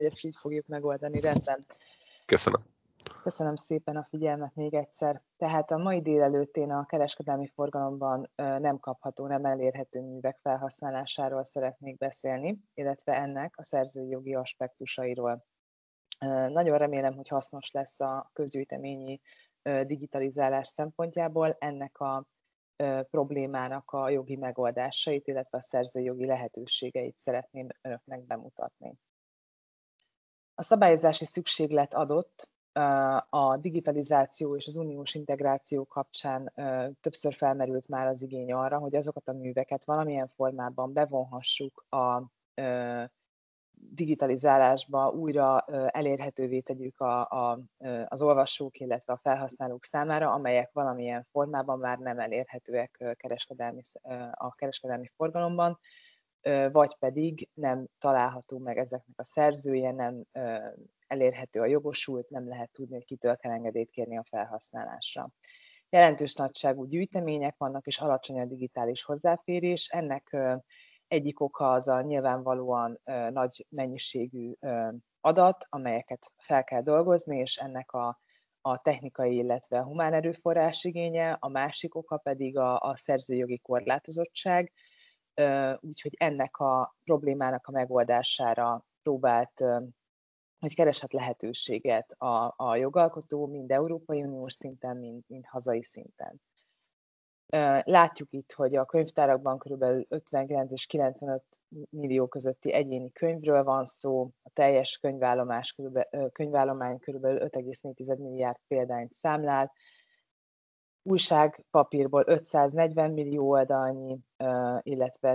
hogy ezt így fogjuk megoldani, rendben. Köszönöm. Köszönöm szépen a figyelmet még egyszer. Tehát a mai délelőtt én a kereskedelmi forgalomban nem kapható, nem elérhető művek felhasználásáról szeretnék beszélni, illetve ennek a szerzői jogi aspektusairól. Nagyon remélem, hogy hasznos lesz a közgyűjteményi digitalizálás szempontjából ennek a problémának a jogi megoldásait, illetve a szerzői jogi lehetőségeit szeretném önöknek bemutatni. A szabályozási szükséglet adott a digitalizáció és az uniós integráció kapcsán többször felmerült már az igény arra, hogy azokat a műveket valamilyen formában bevonhassuk a digitalizálásba, újra elérhetővé tegyük az olvasók, illetve a felhasználók számára, amelyek valamilyen formában már nem elérhetőek a kereskedelmi forgalomban, vagy pedig nem található meg ezeknek a szerzője, nem elérhető a jogosult, nem lehet tudni, hogy kitől kell engedélyt kérni a felhasználásra. Jelentős nagyságú gyűjtemények vannak, és alacsony a digitális hozzáférés. Ennek egyik oka az a nyilvánvalóan nagy mennyiségű adat, amelyeket fel kell dolgozni, és ennek a technikai, illetve a humán erőforrás igénye, a másik oka pedig a szerzőjogi korlátozottság, úgyhogy ennek a problémának a megoldására próbált, hogy keresett lehetőséget a jogalkotó, mind Európai Uniós szinten, mind hazai szinten. Látjuk itt, hogy a könyvtárakban kb. 59 és 95 millió közötti egyéni könyvről van szó, a teljes könyvállomány kb. 5,4 milliárd példányt számlál, újságpapírból 540 millió oldalnyi, illetve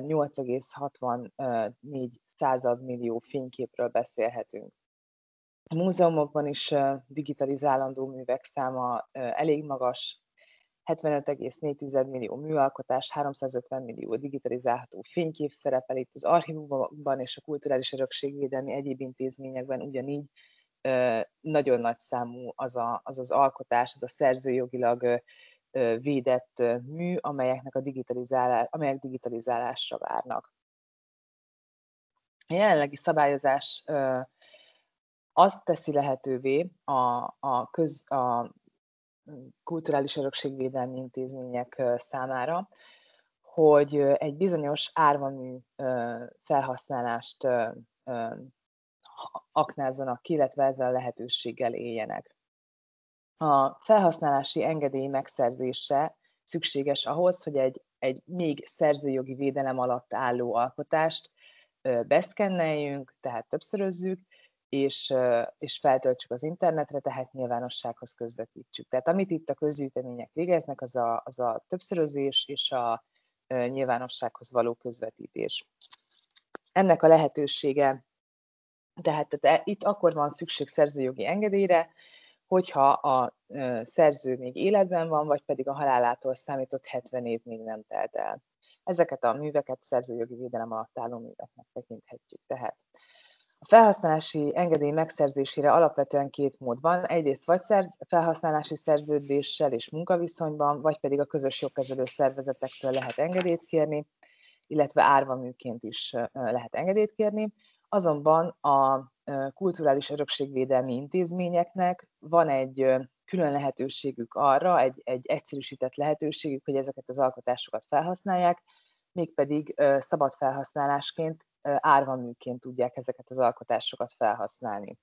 8,64 millió fényképről beszélhetünk. A múzeumokban is digitalizálandó művek száma elég magas, 75,4 millió műalkotás, 350 millió digitalizálható fénykép szerepel itt, az archívumban és a kulturális örökségvédelmi egyéb intézményekben ugyanígy nagyon nagy számú az alkotás, az a szerzőjogilag védett mű, amelyek digitalizálásra várnak. A jelenlegi szabályozás azt teszi lehetővé a kulturális örökségvédelmi intézmények számára, hogy egy bizonyos árvamű felhasználást aknázzanak ki, illetve ezzel a lehetőséggel éljenek. A felhasználási engedély megszerzése szükséges ahhoz, hogy egy még szerzőjogi védelem alatt álló alkotást beszkenneljünk, tehát többszörözzük, és feltöltsük az internetre, tehát nyilvánossághoz közvetítsük. Tehát amit itt a közgyűjtemények végeznek, az a többszörözés és a nyilvánossághoz való közvetítés. Ennek a lehetősége, tehát itt akkor van szükség szerzőjogi engedélyre, hogyha a szerző még életben van, vagy pedig a halálától számított 70 év még nem telt el. Ezeket a műveket szerzőjogi védelem alatt álló műveknek tekinthetjük tehát. A felhasználási engedély megszerzésére alapvetően két mód van. Egyrészt vagy felhasználási szerződéssel és munkaviszonyban, vagy pedig a közös jogkezelő szervezetektől lehet engedélyt kérni, illetve árvaműként is lehet engedélyt kérni. Azonban a kulturális örökségvédelmi intézményeknek van egy külön lehetőségük arra, egy egyszerűsített lehetőségük, hogy ezeket az alkotásokat felhasználják, mégpedig szabad felhasználásként, árvaműként tudják ezeket az alkotásokat felhasználni.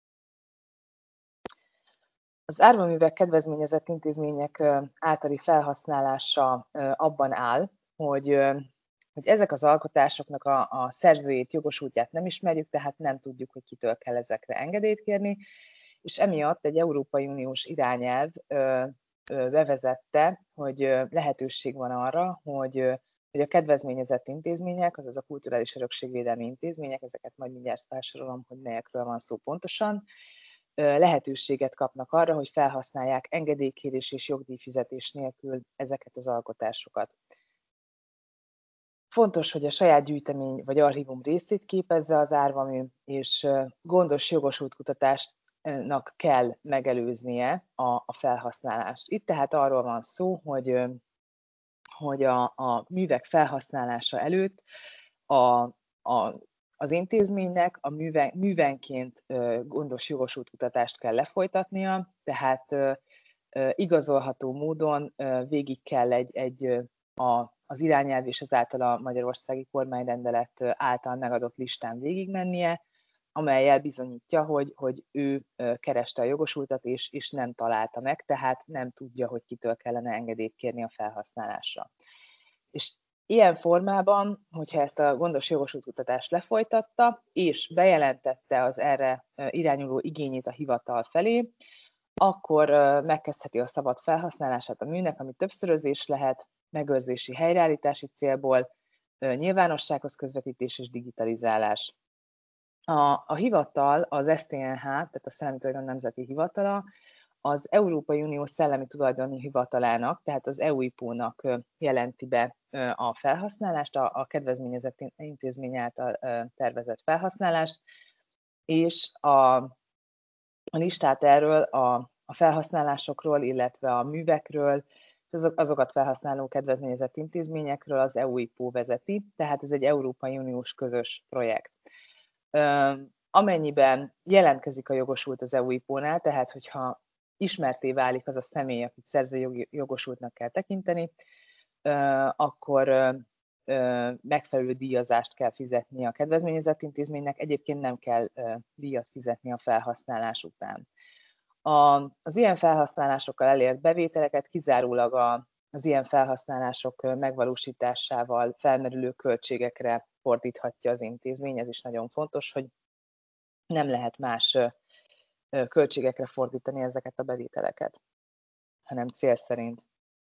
Az árvaművek kedvezményezett intézmények általi felhasználása abban áll, hogy ezek az alkotásoknak a szerzőjét, jogosultját nem ismerjük, tehát nem tudjuk, hogy kitől kell ezekre engedélyt kérni, és emiatt egy Európai Uniós irányelv bevezette, hogy lehetőség van arra, hogy a kedvezményezett intézmények, azaz a kulturális örökségvédelmi intézmények, ezeket majd mindjárt felsorolom, hogy melyekről van szó pontosan, lehetőséget kapnak arra, hogy felhasználják engedélykérés és jogdíjfizetés nélkül ezeket az alkotásokat. Fontos, hogy a saját gyűjtemény vagy archívum részét képezze az árvamű, és gondos jogosultkutatásnak kell megelőznie a felhasználást. Itt tehát arról van szó, hogy a művek felhasználása előtt a Az intézménynek a művenként gondos jogosultkutatást kell lefolytatnia, tehát igazolható módon végig kell az irányelv és ezáltal a magyarországi kormányrendelet által megadott listán végigmennie, amellyel bizonyítja, hogy ő kereste a jogosultat, és nem találta meg, tehát nem tudja, hogy kitől kellene engedélyt kérni a felhasználásra. És ilyen formában, hogyha ezt a gondos jogosultkutatást lefolytatta, és bejelentette az erre irányuló igényét a hivatal felé, akkor megkezdheti a szabad felhasználását a műnek, ami többszörözés lehet, megőrzési helyreállítási célból, nyilvánossághoz közvetítés és digitalizálás. A hivatal, az STNH, tehát a Szellemi Tulajdon Nemzeti Hivatala, az Európai Unió Szellemi Tulajdoni Hivatalának, tehát az EUIPO-nak jelenti be a felhasználást, a kedvezményezett intézmény által tervezett felhasználást, és a listát erről a felhasználásokról, illetve a művekről, azokat felhasználó kedvezményezett intézményekről az EUIPO vezeti, tehát ez egy Európai Uniós közös projekt. Amennyiben jelentkezik a jogosult az EUIPO-nál, tehát hogyha ismertté válik az a személy, akit szerzőjogi jogosultnak kell tekinteni, akkor megfelelő díjazást kell fizetni a kedvezményezett intézménynek, egyébként nem kell díjat fizetni a felhasználás után. Az ilyen felhasználásokkal elért bevételeket kizárólag az ilyen felhasználások megvalósításával felmerülő költségekre fordíthatja az intézmény. Ez is nagyon fontos, hogy nem lehet más költségekre fordítani ezeket a bevételeket, hanem cél szerint.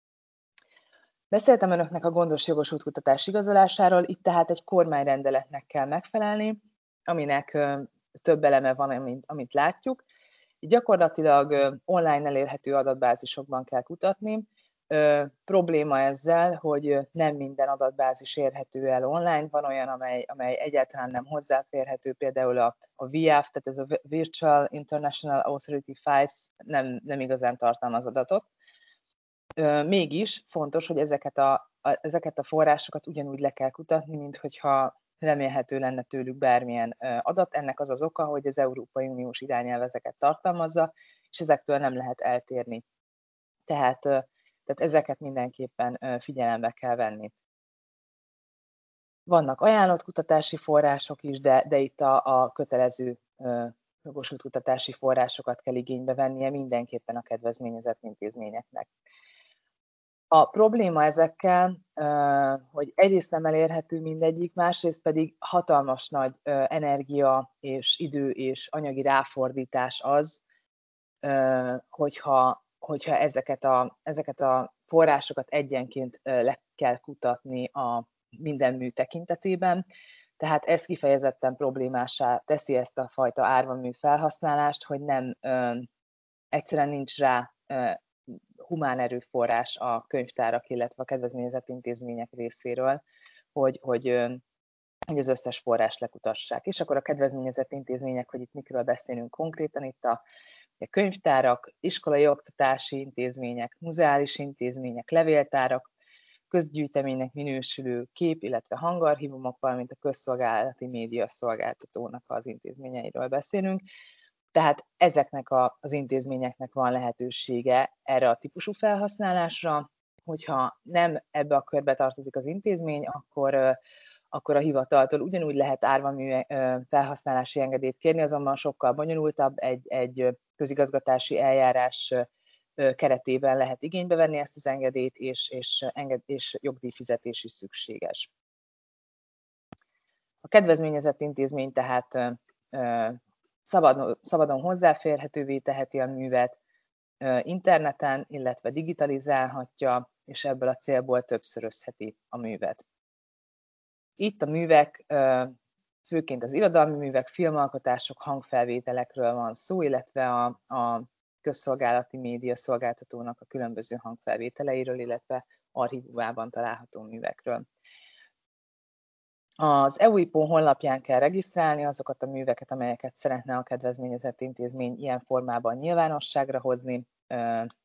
Beszéltem önöknek a gondos jogosultkutatás igazolásáról, itt tehát egy kormányrendeletnek kell megfelelni, aminek több eleme van, amit látjuk. Gyakorlatilag online elérhető adatbázisokban kell kutatni. Probléma ezzel, hogy nem minden adatbázis érhető el online, van olyan, amely egyáltalán nem hozzáférhető, például a VIAF, tehát ez a Virtual International Authority Files nem igazán tartalmaz adatot. Mégis fontos, hogy ezeket a forrásokat ugyanúgy le kell kutatni, mint hogyha remélhető lenne tőlük bármilyen adat. Ennek az az oka, hogy az Európai Uniós irányelv ezeket tartalmazza, és ezektől nem lehet eltérni. Tehát ezeket mindenképpen figyelembe kell venni. Vannak ajánlott kutatási források is, de itt a kötelező jogosult kutatási forrásokat kell igénybe vennie mindenképpen a kedvezményezett intézményeknek. A probléma ezekkel, hogy egyrészt nem elérhető mindegyik, másrészt pedig hatalmas nagy energia és idő és anyagi ráfordítás az, hogyha ezeket a forrásokat egyenként le kell kutatni a minden mű tekintetében. Tehát ez kifejezetten problémássá teszi ezt a fajta árvamű felhasználást, hogy egyszerűen nincs rá humán erőforrás a könyvtárak, illetve a kedvezményezett intézmények részéről, hogy az összes forrást lekutassák. És akkor a kedvezményezett intézmények, hogy itt mikről beszélünk konkrétan, itt a könyvtárak, iskolai oktatási intézmények, muzeális intézmények, levéltárak, közgyűjteménynek minősülő kép, illetve hangarchívumok, valamint a közszolgálati média szolgáltatónak az intézményeiről beszélünk. Tehát ezeknek az intézményeknek van lehetősége erre a típusú felhasználásra, hogyha nem ebbe a körbe tartozik az intézmény, akkor a hivataltól ugyanúgy lehet árvamű felhasználási engedélyt kérni, azonban sokkal bonyolultabb, egy közigazgatási eljárás keretében lehet igénybe venni ezt az engedélyt, és jogdíjfizetés is szükséges. A kedvezményezett intézmény tehát szabadon hozzáférhetővé teheti a művet interneten, illetve digitalizálhatja, és ebből a célból többszörözheti a művet. Itt a művek, főként az irodalmi művek, filmalkotások, hangfelvételekről van szó, illetve a közszolgálati média szolgáltatónak a különböző hangfelvételeiről, illetve archívumában található művekről. Az EUIPO honlapján kell regisztrálni azokat a műveket, amelyeket szeretne a kedvezményezett intézmény ilyen formában nyilvánosságra hozni.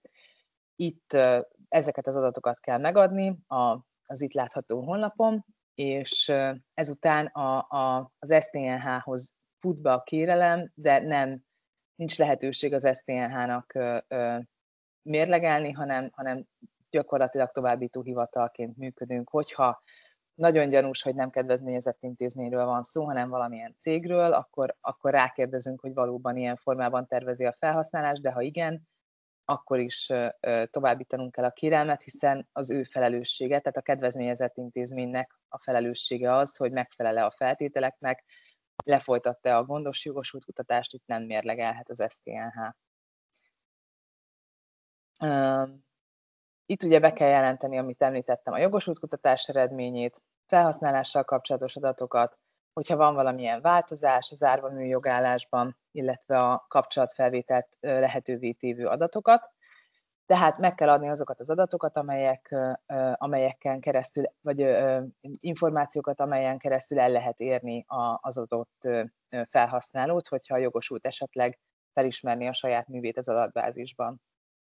Itt ezeket az adatokat kell megadni az itt látható honlapon, és ezután az STNH-hoz fut be a kérelem, de nincs lehetőség az STNH-nak mérlegelni, hanem gyakorlatilag továbbító hivatalként működünk, hogyha nagyon gyanús, hogy nem kedvezményezett intézményről van szó, hanem valamilyen cégről, akkor rákérdezünk, hogy valóban ilyen formában tervezi a felhasználást, de ha igen, akkor is továbbítanunk kell a kérelmet, hiszen az ő felelőssége, tehát a kedvezményezett intézménynek a felelőssége az, hogy megfelel-e a feltételeknek, lefolytatta a gondos jogosult kutatást, itt nem mérlegelhet az STNH. Itt ugye be kell jelenteni, amit említettem, a jogosult kutatás eredményét, felhasználással kapcsolatos adatokat, hogyha van valamilyen változás az árvamű jogállásban, illetve a kapcsolatfelvételt lehetővé tévő adatokat. Tehát meg kell adni azokat az adatokat, amelyeken keresztül, vagy információkat, amelyen keresztül el lehet érni az adott felhasználót, hogyha a jogosult esetleg felismerni a saját művét az adatbázisban.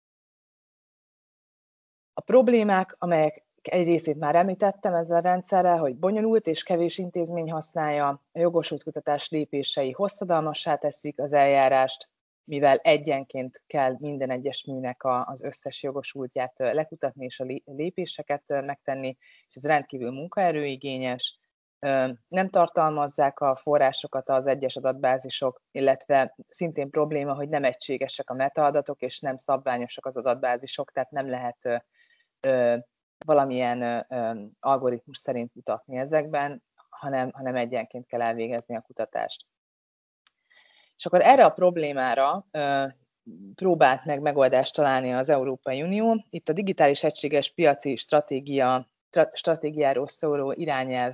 A problémák, amelyek egy részét már említettem ezzel a rendszerrel, hogy bonyolult és kevés intézmény használja, a jogosult kutatás lépései hosszadalmassá teszik az eljárást, mivel egyenként kell minden egyes műnek az összes jogosultját lekutatni és a lépéseket megtenni, és ez rendkívül munkaerőigényes. Nem tartalmazzák a forrásokat az egyes adatbázisok, illetve szintén probléma, hogy nem egységesek a metaadatok, és nem szabványosak az adatbázisok, tehát nem lehet valamilyen algoritmus szerint kutatni ezekben, hanem egyenként kell elvégezni a kutatást. És akkor erre a problémára próbált meg megoldást találni az Európai Unió. Itt a digitális egységes piaci stratégiáról szóló irányelv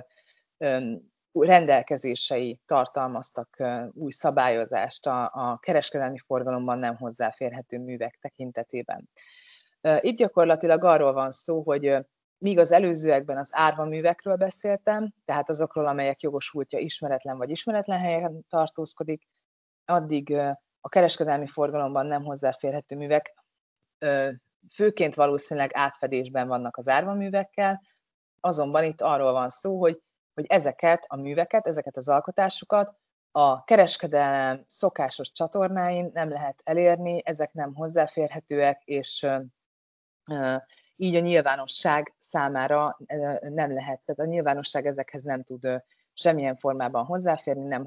rendelkezései tartalmaztak új szabályozást a kereskedelmi forgalomban nem hozzáférhető művek tekintetében. Itt gyakorlatilag arról van szó, hogy míg az előzőekben az árvaművekről beszéltem, tehát azokról, amelyek jogosultja ismeretlen vagy ismeretlen helyen tartózkodik, addig a kereskedelmi forgalomban nem hozzáférhető művek főként valószínűleg átfedésben vannak az árvaművekkel, azonban itt arról van szó, hogy ezeket a műveket, ezeket az alkotásokat a kereskedelem szokásos csatornáin nem lehet elérni, ezek nem hozzáférhetőek, és így a nyilvánosság számára nem lehet, tehát a nyilvánosság ezekhez nem tud semmilyen formában hozzáférni, nem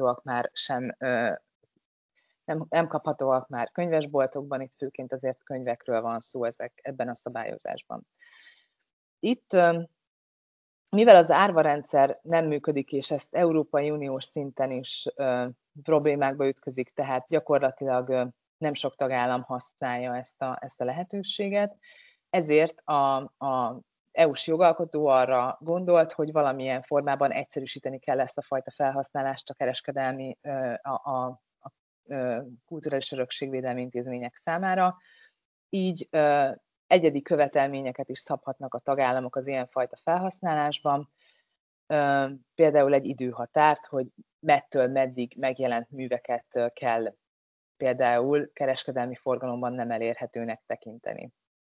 kaphatóak már könyvesboltokban, itt főként azért könyvekről van szó ebben a szabályozásban. Itt, mivel az árvarendszer nem működik, és ezt Európai Uniós szinten is problémákba ütközik, tehát gyakorlatilag nem sok tagállam használja ezt a lehetőséget, ezért a EU-s jogalkotó arra gondolt, hogy valamilyen formában egyszerűsíteni kell ezt a fajta felhasználást a kereskedelmi, a kulturális örökségvédelmi intézmények számára. Így egyedi követelményeket is szabhatnak a tagállamok az ilyenfajta felhasználásban, például egy időhatárt, hogy mettől meddig megjelent műveket kell például kereskedelmi forgalomban nem elérhetőnek tekinteni.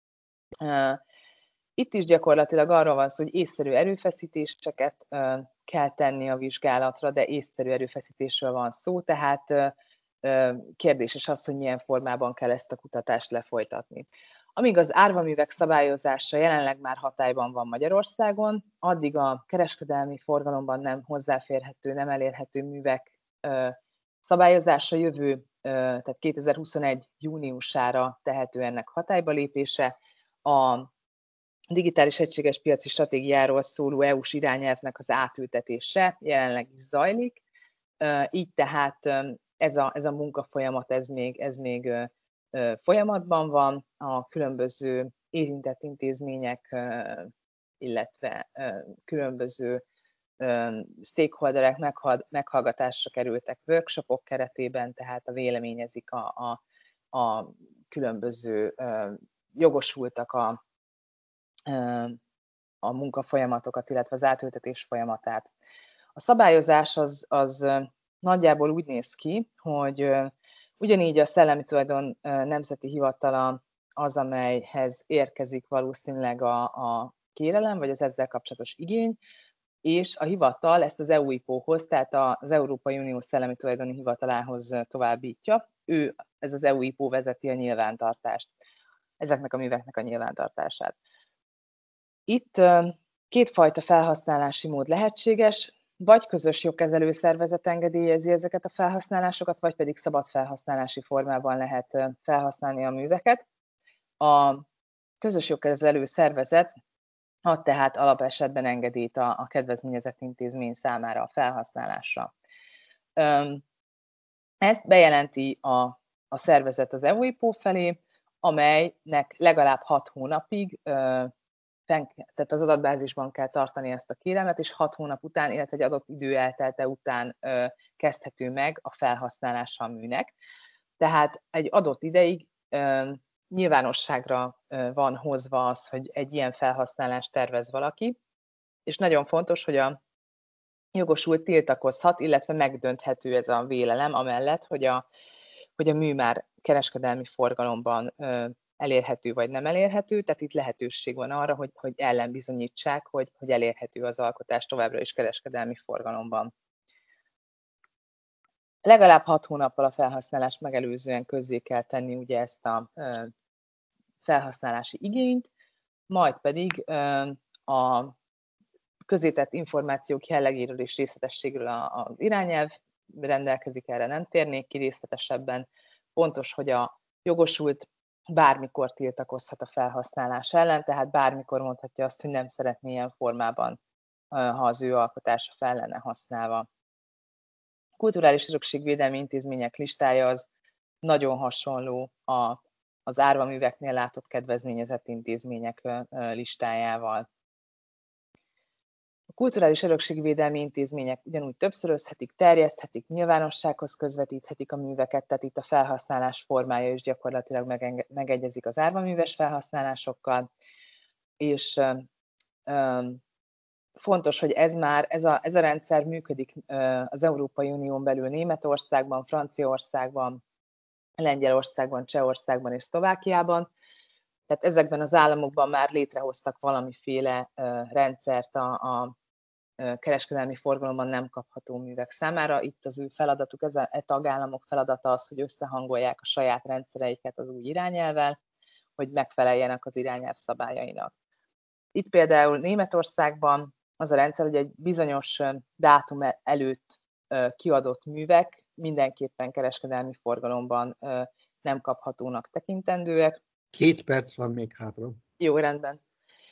Itt is gyakorlatilag arról van szó, hogy észszerű erőfeszítéseket kell tenni a vizsgálatra, de észszerű erőfeszítésről van szó, tehát kérdéses az, hogy milyen formában kell ezt a kutatást lefolytatni. Amíg az árvaművek szabályozása jelenleg már hatályban van Magyarországon, addig a kereskedelmi forgalomban nem hozzáférhető, nem elérhető művek szabályozása tehát 2021. júniusára tehető ennek hatályba lépése. A digitális egységes piaci stratégiáról szóló EU-s irányelvnek az átültetése jelenleg is zajlik, így tehát ez a munkafolyamat, ez még folyamatban van, a különböző érintett intézmények, illetve különböző stakeholderek meghallgatásra kerültek workshopok keretében, tehát véleményezik a különböző jogosultak a munkafolyamatokat, illetve az átültetés folyamatát. A szabályozás az nagyjából úgy néz ki, hogy ugyanígy a Szellemi Tulajdon Nemzeti Hivatala az, amelyhez érkezik valószínűleg a kérelem, vagy az ezzel kapcsolatos igény, és a hivatal ezt az EUIPO-hoz, tehát az Európai Unió Szellemi Tulajdoni Hivatalához továbbítja. Ez az EUIPO vezeti a nyilvántartást, ezeknek a műveknek a nyilvántartását. Itt kétfajta felhasználási mód lehetséges, vagy közös jogkezelő szervezet engedélyezi ezeket a felhasználásokat, vagy pedig szabad felhasználási formában lehet felhasználni a műveket. A közös jogkezelő szervezet ad tehát alapesetben engedélyt a kedvezményezett intézmény számára a felhasználásra. Ezt bejelenti a szervezet az EUIPO felé, amelynek legalább 6 hónapig, tehát az adatbázisban kell tartani ezt a kérelmet, és 6 hónap után, illetve egy adott idő eltelte után kezdhető meg a felhasználása a műnek. Tehát egy adott ideig nyilvánosságra van hozva az, hogy egy ilyen felhasználást tervez valaki, és nagyon fontos, hogy a jogosult tiltakozhat, illetve megdönthető ez a vélelem amellett, hogy a mű már kereskedelmi forgalomban elérhető vagy nem elérhető, tehát itt lehetőség van arra, hogy ellenbizonyítsák, hogy elérhető az alkotás továbbra is kereskedelmi forgalomban. Legalább 6 hónappal a felhasználást megelőzően közzé kell tenni ugye ezt a felhasználási igényt, majd pedig a közétett információk jellegéről és részletességről az irányelv rendelkezik, erre nem térnék ki részletesebben. Fontos, hogy a jogosult bármikor tiltakozhat a felhasználás ellen, tehát bármikor mondhatja azt, hogy nem szeretné ilyen formában, ha az ő alkotása fel lenne használva. A kulturális örökségvédelmi intézmények listája az nagyon hasonló az árva műveknél látott kedvezményezett intézmények listájával. A kulturális örökségvédelmi intézmények ugyanúgy többszörözhetik, terjeszthetik, nyilvánossághoz közvetíthetik a műveket, tehát itt a felhasználás formája is gyakorlatilag megegyezik az árvaműves felhasználásokkal, és fontos, hogy ez a rendszer működik az Európai Unión belül Németországban, Franciaországban, Lengyelországban, Csehországban és Szlovákiában. Tehát ezekben az államokban már létrehoztak valamiféle rendszert a kereskedelmi forgalomban nem kapható művek számára. Itt az ő feladatuk, e tagállamok feladata az, hogy összehangolják a saját rendszereiket az új irányelvvel, hogy megfeleljenek az irányelv szabályainak. Itt például Németországban az a rendszer, hogy egy bizonyos dátum előtt kiadott művek mindenképpen kereskedelmi forgalomban nem kaphatónak tekintendőek. 2 perc van még hátra. Jó, rendben.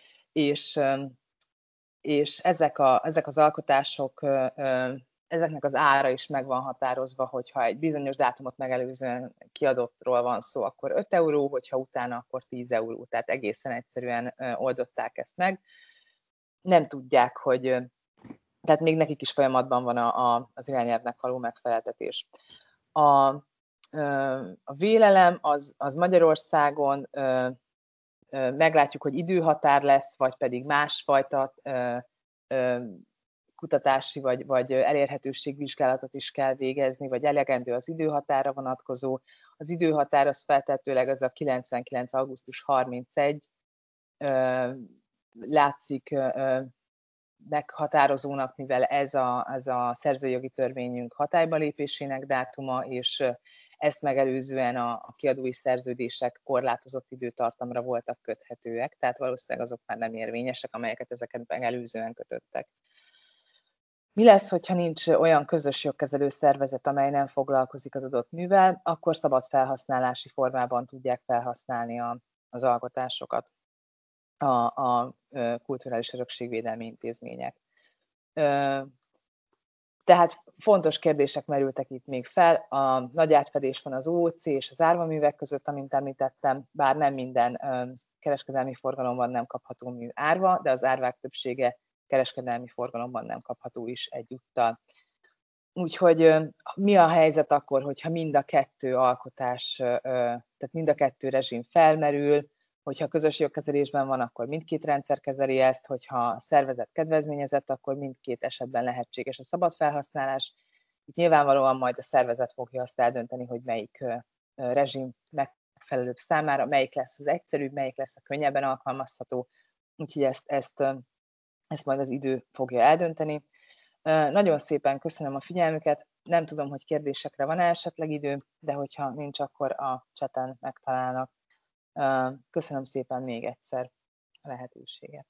És ezek az alkotások, ezeknek az ára is meg van határozva, hogyha egy bizonyos dátumot megelőzően kiadottról van szó, akkor 5 euró, hogyha utána, akkor 10 euró. Tehát egészen egyszerűen oldották ezt meg. Nem tudják, tehát még nekik is folyamatban van az irányelvnek való megfeleltetés. A vélelem az Magyarországon meglátjuk, hogy időhatár lesz, vagy pedig másfajta kutatási vagy elérhetőségvizsgálatot is kell végezni, vagy elegendő az időhatára vonatkozó. Az időhatár az feltehetőleg az a 99. augusztus 31 látszik meghatározónak, mivel ez a szerzőjogi törvényünk hatályba lépésének dátuma, és ezt megelőzően a kiadói szerződések korlátozott időtartamra voltak köthetőek, tehát valószínűleg azok már nem érvényesek, amelyeket ezeket megelőzően kötöttek. Mi lesz, hogyha nincs olyan közös jogkezelő szervezet, amely nem foglalkozik az adott művel, akkor szabad felhasználási formában tudják felhasználni az alkotásokat a kulturális örökségvédelmi intézmények. Tehát fontos kérdések merültek itt még fel. A nagy átfedés van az OOC és az árvaművek között, amint említettem, bár nem minden kereskedelmi forgalomban nem kapható mű árva, de az árvák többsége kereskedelmi forgalomban nem kapható is egyúttal. Úgyhogy mi a helyzet akkor, hogyha mind a kettő alkotás, tehát mind a kettő rezsim felmerül, hogyha közös jogkezelésben van, akkor mindkét rendszer kezeli ezt, hogyha szervezet kedvezményezett, akkor mindkét esetben lehetséges a szabad felhasználás. Itt nyilvánvalóan majd a szervezet fogja azt eldönteni, hogy melyik rezsim megfelelőbb számára, melyik lesz az egyszerűbb, melyik lesz a könnyebben alkalmazható. úgyhogy ezt majd az idő fogja eldönteni. Nagyon szépen köszönöm a figyelmüket, nem tudom, hogy kérdésekre van esetleg idő, de hogyha nincs, akkor a chaten megtalálnak. Köszönöm szépen még egyszer a lehetőséget.